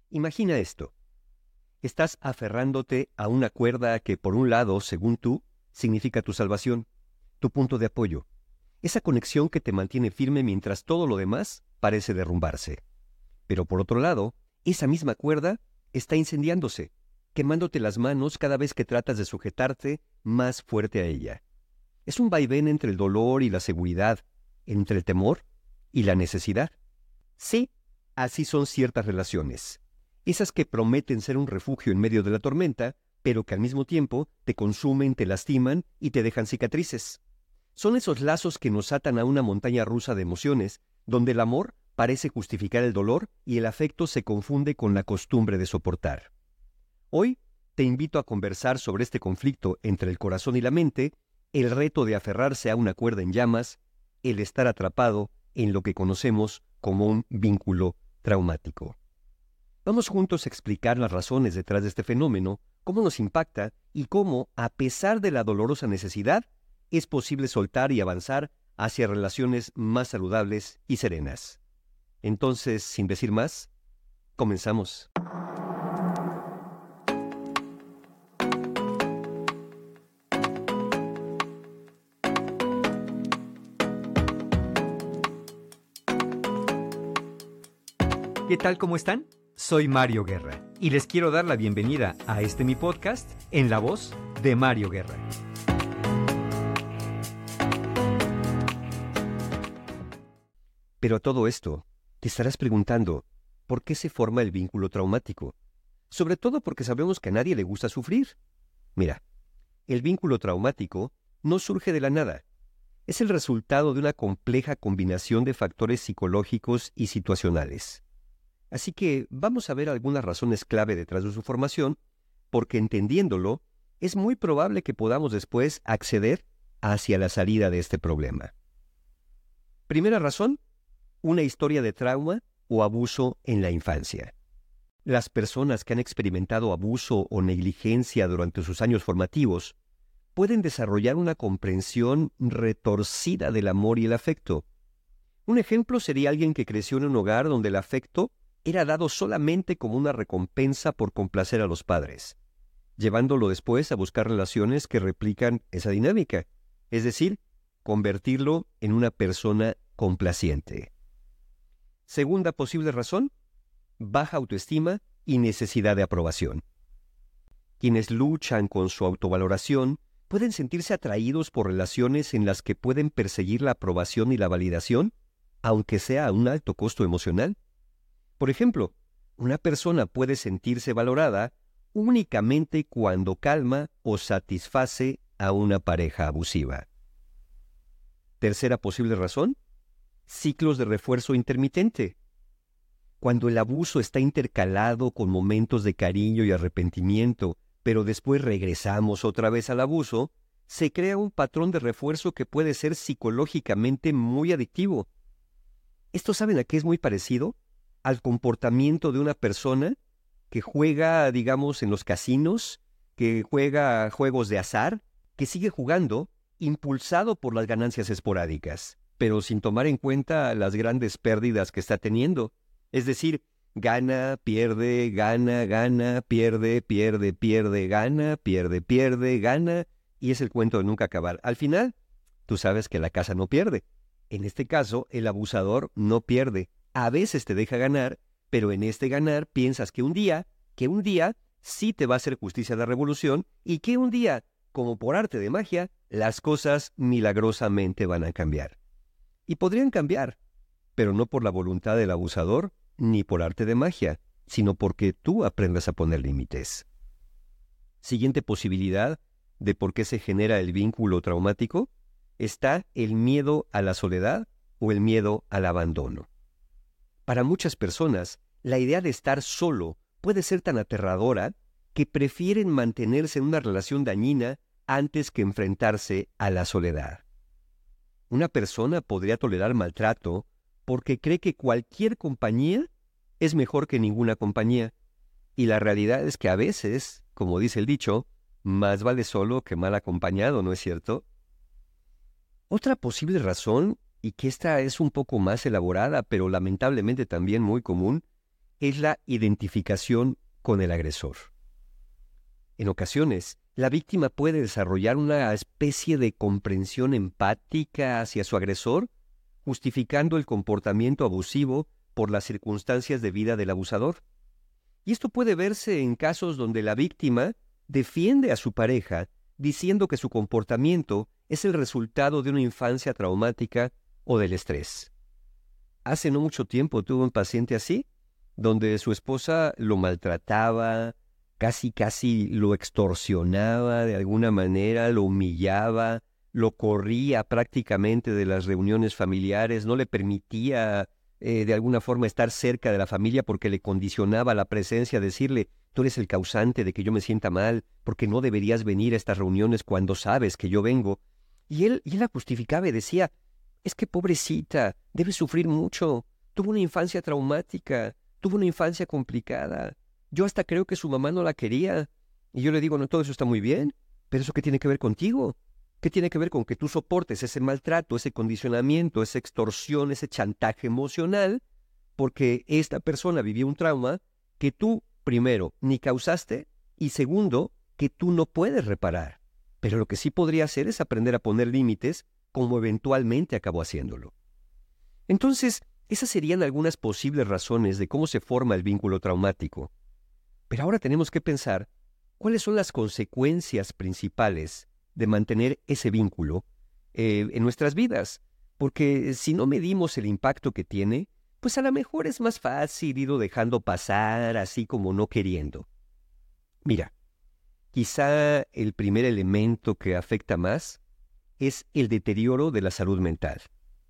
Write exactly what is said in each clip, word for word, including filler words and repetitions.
Imagina esto. Estás aferrándote a una cuerda que, por un lado, según tú, significa tu salvación, tu punto de apoyo, esa conexión que te mantiene firme mientras todo lo demás parece derrumbarse. Pero por otro lado, esa misma cuerda está incendiándose, quemándote las manos cada vez que tratas de sujetarte más fuerte a ella. Es un vaivén entre el dolor y la seguridad, entre el temor y la necesidad. Sí, así son ciertas relaciones. Esas que prometen ser un refugio en medio de la tormenta, pero que al mismo tiempo te consumen, te lastiman y te dejan cicatrices. Son esos lazos que nos atan a una montaña rusa de emociones, donde el amor parece justificar el dolor y el afecto se confunde con la costumbre de soportar. Hoy te invito a conversar sobre este conflicto entre el corazón y la mente, el reto de aferrarse a una cuerda en llamas, el estar atrapado en lo que conocemos como un vínculo traumático. Vamos juntos a explicar las razones detrás de este fenómeno, cómo nos impacta y cómo, a pesar de la dolorosa necesidad, es posible soltar y avanzar hacia relaciones más saludables y serenas. Entonces, sin decir más, comenzamos. ¿Qué tal? ¿Cómo están? Soy Mario Guerra y les quiero dar la bienvenida a este mi podcast en la voz de Mario Guerra. Pero a todo esto, te estarás preguntando, ¿por qué se forma el vínculo traumático? Sobre todo porque sabemos que a nadie le gusta sufrir. Mira, el vínculo traumático no surge de la nada. Es el resultado de una compleja combinación de factores psicológicos y situacionales. Así que vamos a ver algunas razones clave detrás de su formación, porque entendiéndolo, es muy probable que podamos después acceder hacia la salida de este problema. Primera razón, una historia de trauma o abuso en la infancia. Las personas que han experimentado abuso o negligencia durante sus años formativos pueden desarrollar una comprensión retorcida del amor y el afecto. Un ejemplo sería alguien que creció en un hogar donde el afecto era dado solamente como una recompensa por complacer a los padres, llevándolo después a buscar relaciones que replican esa dinámica, es decir, convertirlo en una persona complaciente. Segunda posible razón, baja autoestima y necesidad de aprobación. Quienes luchan con su autovaloración pueden sentirse atraídos por relaciones en las que pueden perseguir la aprobación y la validación, aunque sea a un alto costo emocional. Por ejemplo, una persona puede sentirse valorada únicamente cuando calma o satisface a una pareja abusiva. Tercera posible razón, ciclos de refuerzo intermitente. Cuando el abuso está intercalado con momentos de cariño y arrepentimiento, pero después regresamos otra vez al abuso, se crea un patrón de refuerzo que puede ser psicológicamente muy adictivo. ¿Esto saben a qué es muy parecido? Al comportamiento de una persona que juega, digamos, en los casinos, que juega juegos de azar, que sigue jugando, impulsado por las ganancias esporádicas, pero sin tomar en cuenta las grandes pérdidas que está teniendo. Es decir, gana, pierde, gana, gana, pierde, pierde, pierde, gana, pierde, pierde, gana, y es el cuento de nunca acabar. Al final, tú sabes que la casa no pierde. En este caso, el abusador no pierde. A veces te deja ganar, pero en este ganar piensas que un día, que un día sí te va a hacer justicia la revolución y que un día, como por arte de magia, las cosas milagrosamente van a cambiar. Y podrían cambiar, pero no por la voluntad del abusador ni por arte de magia, sino porque tú aprendas a poner límites. Siguiente posibilidad de por qué se genera el vínculo traumático está el miedo a la soledad o el miedo al abandono. Para muchas personas, la idea de estar solo puede ser tan aterradora que prefieren mantenerse en una relación dañina antes que enfrentarse a la soledad. Una persona podría tolerar maltrato porque cree que cualquier compañía es mejor que ninguna compañía, y la realidad es que a veces, como dice el dicho, más vale solo que mal acompañado, ¿no es cierto? Otra posible razón, y que esta es un poco más elaborada, pero lamentablemente también muy común, es la identificación con el agresor. En ocasiones, la víctima puede desarrollar una especie de comprensión empática hacia su agresor, justificando el comportamiento abusivo por las circunstancias de vida del abusador. Y esto puede verse en casos donde la víctima defiende a su pareja diciendo que su comportamiento es el resultado de una infancia traumática o del estrés. Hace no mucho tiempo tuve un paciente así, donde su esposa lo maltrataba, casi casi lo extorsionaba de alguna manera, lo humillaba, lo corría prácticamente de las reuniones familiares, no le permitía eh, de alguna forma estar cerca de la familia porque le condicionaba la presencia, decirle, tú eres el causante de que yo me sienta mal, porque no deberías venir a estas reuniones cuando sabes que yo vengo. Y él, y él la justificaba y decía, es que pobrecita, debe sufrir mucho, tuvo una infancia traumática, tuvo una infancia complicada, yo hasta creo que su mamá no la quería. Y yo le digo, no, todo eso está muy bien, pero ¿eso qué tiene que ver contigo? ¿Qué tiene que ver con que tú soportes ese maltrato, ese condicionamiento, esa extorsión, ese chantaje emocional? Porque esta persona vivió un trauma que tú, primero, ni causaste, y segundo, que tú no puedes reparar. Pero lo que sí podría hacer es aprender a poner límites, como eventualmente acabó haciéndolo. Entonces, esas serían algunas posibles razones de cómo se forma el vínculo traumático. Pero ahora tenemos que pensar cuáles son las consecuencias principales de mantener ese vínculo eh, en nuestras vidas. Porque si no medimos el impacto que tiene, pues a lo mejor es más fácil irlo dejando pasar así como no queriendo. Mira, quizá el primer elemento que afecta más es el deterioro de la salud mental.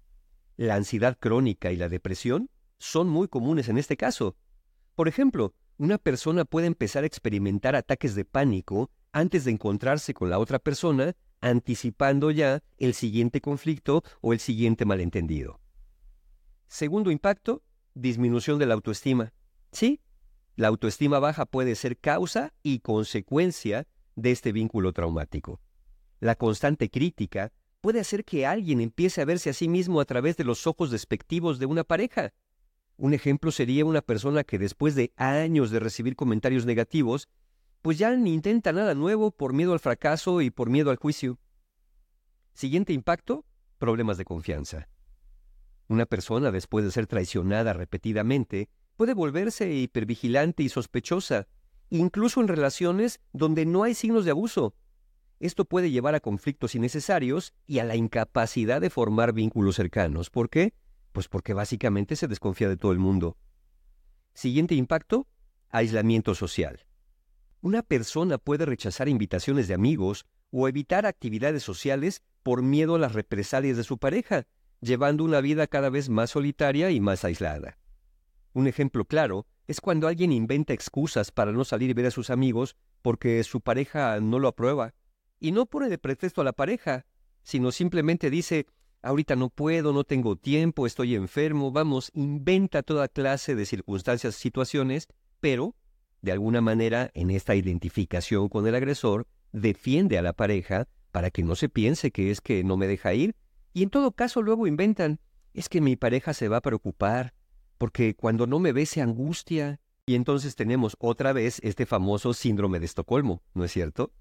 La ansiedad crónica y la depresión son muy comunes en este caso. Por ejemplo, una persona puede empezar a experimentar ataques de pánico antes de encontrarse con la otra persona, anticipando ya el siguiente conflicto o el siguiente malentendido. Segundo impacto, disminución de la autoestima. Sí, la autoestima baja puede ser causa y consecuencia de este vínculo traumático. La constante crítica puede hacer que alguien empiece a verse a sí mismo a través de los ojos despectivos de una pareja. Un ejemplo sería una persona que después de años de recibir comentarios negativos, pues ya ni intenta nada nuevo por miedo al fracaso y por miedo al juicio. Siguiente impacto, problemas de confianza. Una persona, después de ser traicionada repetidamente, puede volverse hipervigilante y sospechosa, incluso en relaciones donde no hay signos de abuso. Esto puede llevar a conflictos innecesarios y a la incapacidad de formar vínculos cercanos. ¿Por qué? Pues porque básicamente se desconfía de todo el mundo. Siguiente impacto, aislamiento social. Una persona puede rechazar invitaciones de amigos o evitar actividades sociales por miedo a las represalias de su pareja, llevando una vida cada vez más solitaria y más aislada. Un ejemplo claro es cuando alguien inventa excusas para no salir y ver a sus amigos porque su pareja no lo aprueba. Y no pone de pretexto a la pareja, sino simplemente dice, ahorita no puedo, no tengo tiempo, estoy enfermo, vamos, inventa toda clase de circunstancias, situaciones, pero, de alguna manera, en esta identificación con el agresor, defiende a la pareja para que no se piense que es que no me deja ir, y en todo caso luego inventan, es que mi pareja se va a preocupar, porque cuando no me ve se angustia, y entonces tenemos otra vez este famoso síndrome de Estocolmo, ¿no es cierto?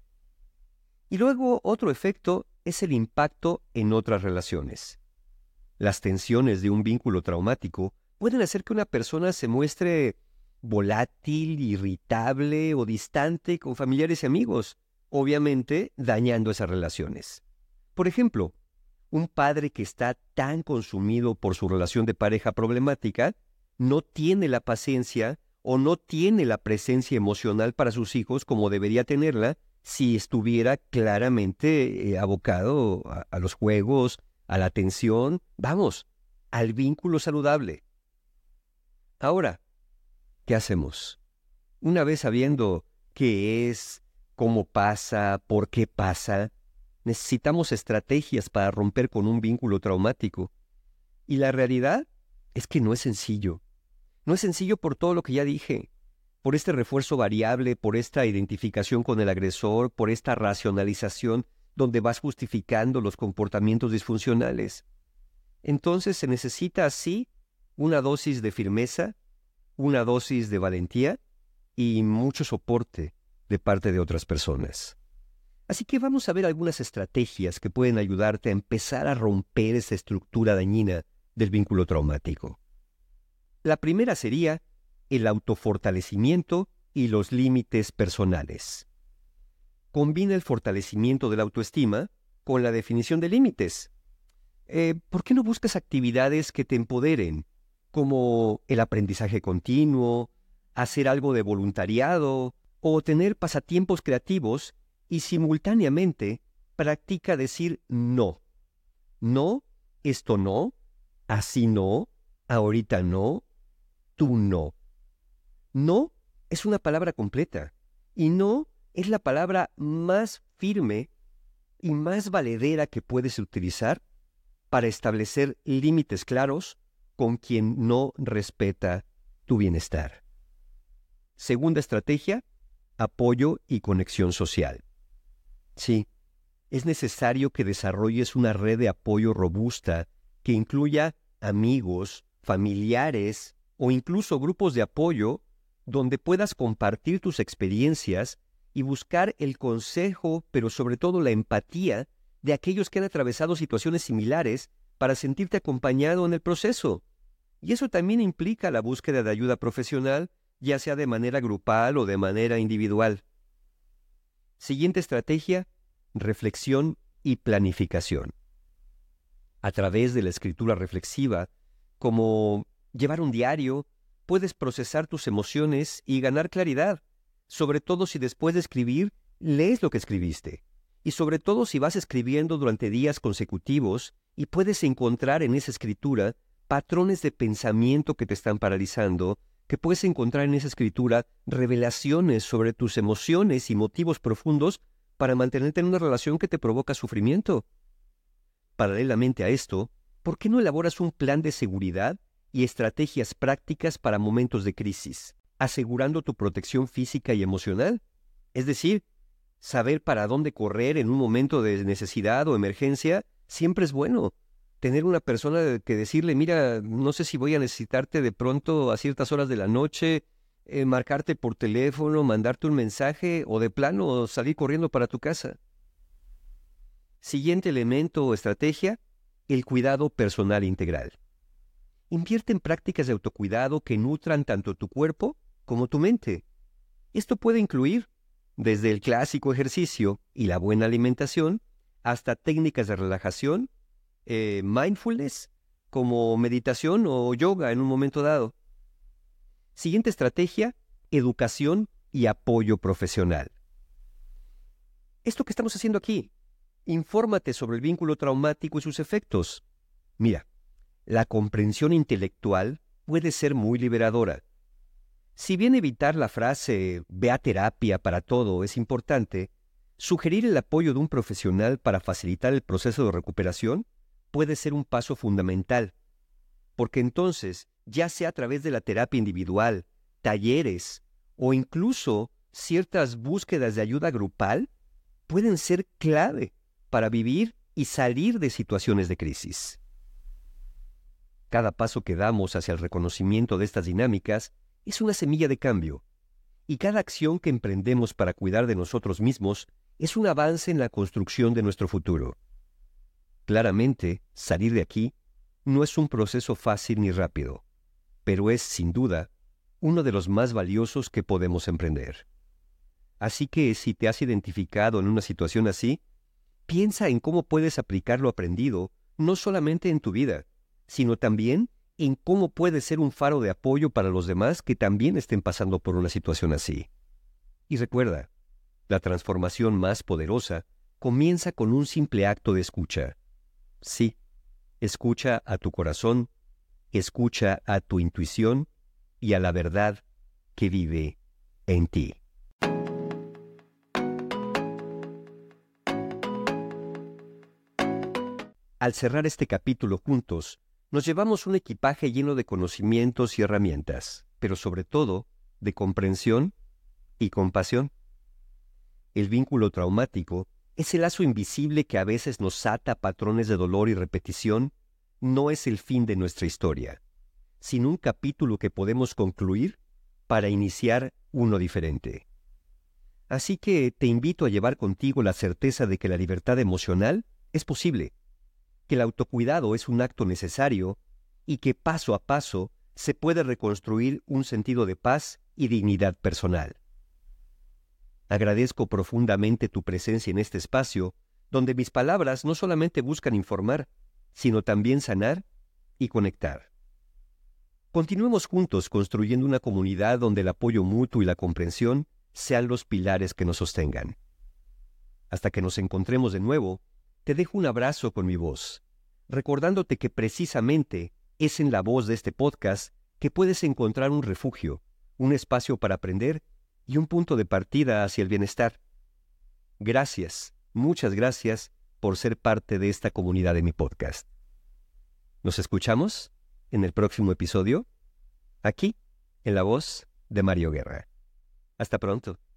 Y luego otro efecto es el impacto en otras relaciones. Las tensiones de un vínculo traumático pueden hacer que una persona se muestre volátil, irritable o distante con familiares y amigos, obviamente dañando esas relaciones. Por ejemplo, un padre que está tan consumido por su relación de pareja problemática no tiene la paciencia o no tiene la presencia emocional para sus hijos como debería tenerla si estuviera claramente eh, abocado a, a los juegos, a la atención, vamos, al vínculo saludable. Ahora, ¿qué hacemos? Una vez sabiendo qué es, cómo pasa, por qué pasa, necesitamos estrategias para romper con un vínculo traumático. Y la realidad es que no es sencillo. No es sencillo por todo lo que ya dije. Por este refuerzo variable, por esta identificación con el agresor, por esta racionalización donde vas justificando los comportamientos disfuncionales. Entonces se necesita así una dosis de firmeza, una dosis de valentía y mucho soporte de parte de otras personas. Así que vamos a ver algunas estrategias que pueden ayudarte a empezar a romper esa estructura dañina del vínculo traumático. La primera sería el autofortalecimiento y los límites personales. Combina el fortalecimiento de la autoestima con la definición de límites. Eh, ¿Por qué no buscas actividades que te empoderen, como el aprendizaje continuo, hacer algo de voluntariado o tener pasatiempos creativos y simultáneamente practica decir no? No, esto no, así no, ahorita no, tú no. No es una palabra completa y no es la palabra más firme y más valedera que puedes utilizar para establecer límites claros con quien no respeta tu bienestar. Segunda estrategia, apoyo y conexión social. Sí, es necesario que desarrolles una red de apoyo robusta que incluya amigos, familiares o incluso grupos de apoyo donde puedas compartir tus experiencias y buscar el consejo, pero sobre todo la empatía de aquellos que han atravesado situaciones similares para sentirte acompañado en el proceso. Y eso también implica la búsqueda de ayuda profesional, ya sea de manera grupal o de manera individual. Siguiente estrategia, reflexión y planificación. A través de la escritura reflexiva, como llevar un diario, puedes procesar tus emociones y ganar claridad, sobre todo si después de escribir lees lo que escribiste, y sobre todo si vas escribiendo durante días consecutivos y puedes encontrar en esa escritura patrones de pensamiento que te están paralizando, que puedes encontrar en esa escritura revelaciones sobre tus emociones y motivos profundos para mantenerte en una relación que te provoca sufrimiento. Paralelamente a esto, ¿por qué no elaboras un plan de seguridad y estrategias prácticas para momentos de crisis, asegurando tu protección física y emocional? Es decir, saber para dónde correr en un momento de necesidad o emergencia siempre es bueno. Tener una persona que decirle, mira, no sé si voy a necesitarte de pronto a ciertas horas de la noche, eh, marcarte por teléfono, mandarte un mensaje o de plano salir corriendo para tu casa. Siguiente elemento o estrategia, el cuidado personal integral. Invierte en prácticas de autocuidado que nutran tanto tu cuerpo como tu mente. Esto puede incluir desde el clásico ejercicio y la buena alimentación hasta técnicas de relajación, eh, mindfulness, como meditación o yoga en un momento dado. Siguiente estrategia, educación y apoyo profesional. Esto que estamos haciendo aquí, infórmate sobre el vínculo traumático y sus efectos. Mira, la comprensión intelectual puede ser muy liberadora. Si bien evitar la frase «ve a terapia para todo» es importante, sugerir el apoyo de un profesional para facilitar el proceso de recuperación puede ser un paso fundamental, porque entonces, ya sea a través de la terapia individual, talleres o incluso ciertas búsquedas de ayuda grupal, pueden ser clave para vivir y salir de situaciones de crisis. Cada paso que damos hacia el reconocimiento de estas dinámicas es una semilla de cambio, y cada acción que emprendemos para cuidar de nosotros mismos es un avance en la construcción de nuestro futuro. Claramente, salir de aquí no es un proceso fácil ni rápido, pero es, sin duda, uno de los más valiosos que podemos emprender. Así que, si te has identificado en una situación así, piensa en cómo puedes aplicar lo aprendido, no solamente en tu vida, sino también en cómo puede ser un faro de apoyo para los demás que también estén pasando por una situación así. Y recuerda, la transformación más poderosa comienza con un simple acto de escucha. Sí, escucha a tu corazón, escucha a tu intuición y a la verdad que vive en ti. Al cerrar este capítulo juntos, nos llevamos un equipaje lleno de conocimientos y herramientas, pero sobre todo de comprensión y compasión. El vínculo traumático, ese lazo invisible que a veces nos ata a patrones de dolor y repetición, no es el fin de nuestra historia, sin un capítulo que podemos concluir para iniciar uno diferente. Así que te invito a llevar contigo la certeza de que la libertad emocional es posible, que el autocuidado es un acto necesario y que paso a paso se puede reconstruir un sentido de paz y dignidad personal. Agradezco profundamente tu presencia en este espacio, donde mis palabras no solamente buscan informar, sino también sanar y conectar. Continuemos juntos construyendo una comunidad donde el apoyo mutuo y la comprensión sean los pilares que nos sostengan. Hasta que nos encontremos de nuevo, te dejo un abrazo con mi voz, recordándote que precisamente es en la voz de este podcast que puedes encontrar un refugio, un espacio para aprender y un punto de partida hacia el bienestar. Gracias, muchas gracias por ser parte de esta comunidad de mi podcast. ¿Nos escuchamos en el próximo episodio? Aquí, en la voz de Mario Guerra. Hasta pronto.